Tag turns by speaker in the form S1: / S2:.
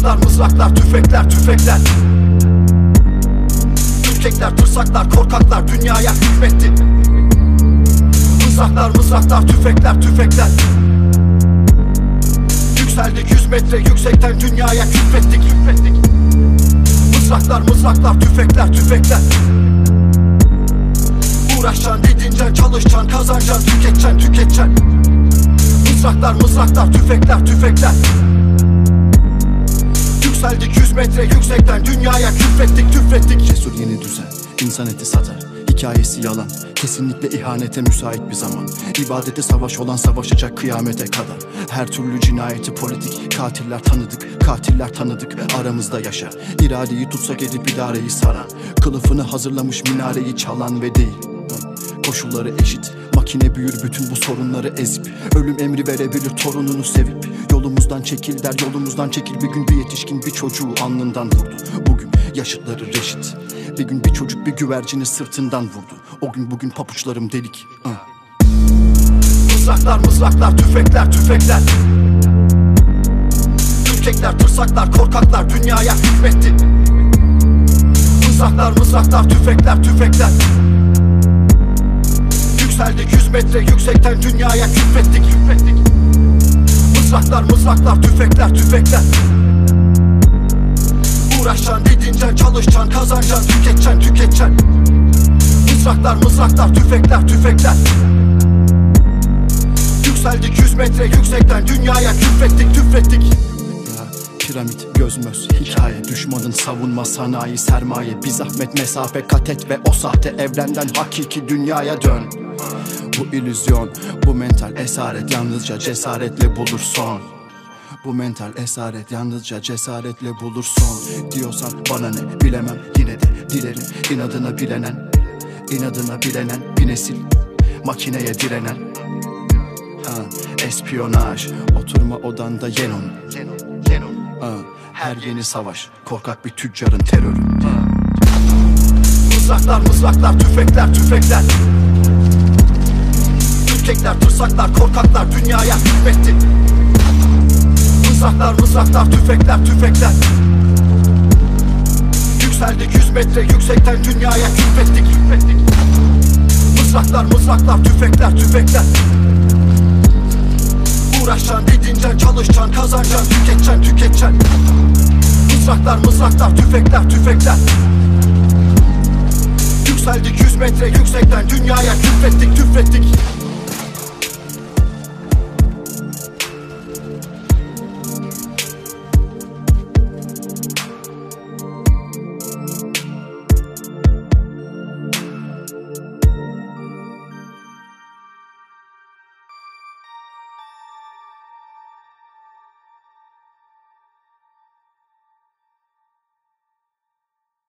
S1: Mızraklar mızraklar, tüfekler tüfekler. Ülkekler tırsaklar, korkaklar dünyaya hükmetti. Mızraklar mızraklar, tüfekler tüfekler. Yükseldik 100 metre yüksekten dünyaya küfrettik. Mızraklar mızraklar, tüfekler tüfekler. Uğraşacaksın, didineceksin, çalışacaksın, kazanacaksın, tüketeceksin. Mızraklar mızraklar, tüfekler tüfekler. Yükseldik 100 metre yüksekten dünyaya küfrettik.
S2: Cesur yeni düzen, insan eti satar. Hikayesi yalan, kesinlikle ihanete müsait bir zaman. İbadete savaş olan savaşacak kıyamete kadar. Her türlü cinayeti politik, katiller tanıdık aramızda yaşar. İradeyi tutsak edip idareyi saran, kılıfını hazırlamış minareyi çalan ve değil. Koşulları eşit, makine büyür bütün bu sorunları ezip. Ölüm emri verebilir torununu sevip. Yolumuzdan çekil der, yolumuzdan çekil. Bir gün bir yetişkin bir çocuğu alnından vurdu. Bugün yaşıtları reşit. Bir gün bir çocuk bir güvercini sırtından vurdu. O gün bugün papuçlarım delik.
S1: Mızraklar mızraklar, tüfekler tüfekler. Ülkekler tırsaklar, korkaklar dünyaya hükmetti. Mızraklar mızraklar, tüfekler tüfekler. Yükseldik 100 metre yüksekten dünyaya küfrettik. Mızraklar mızraklar, tüfekler tüfekler. Uğraşacaksın, didineceksin, çalışacaksın, kazanacaksın, tüketeceksin. Mızraklar mızraklar, tüfekler tüfekler. Yükseldik 100 metre yüksekten dünyaya küfrettik.
S2: Piramit, gözmöz, hikaye, düşmanın savunma sanayi, sermaye. Bir zahmet mesafe kat et ve o sahte evrenden hakiki dünyaya dön. Bu illüzyon, bu mental esaret yalnızca cesaretle bulur son. Bu mental esaret yalnızca cesaretle bulur son. Diyorsan bana ne, bilemem, yine de dilerim. İnadına bilenen bir nesil, makineye direnen. Espiyonaj, oturma odanda yen onu. Her yeni savaş, korkak bir tüccarın terörü.
S1: Mızraklar mızraklar, tüfekler tüfekler. Ülkekler tırsaklar, korkaklar dünyaya hükmetti. Mızraklar mızraklar, tüfekler tüfekler. Yükseldik 100 metre yüksekten dünyaya küfrettik. Mızraklar mızraklar, tüfekler tüfekler. Uğraşacaksın, didineceksin, çalışacaksın, kazanacaksın, tüketeceksin. Mızraklar mızraklar, tüfekler tüfekler. Yükseldik 100 metre yüksekten dünyaya küfrettik.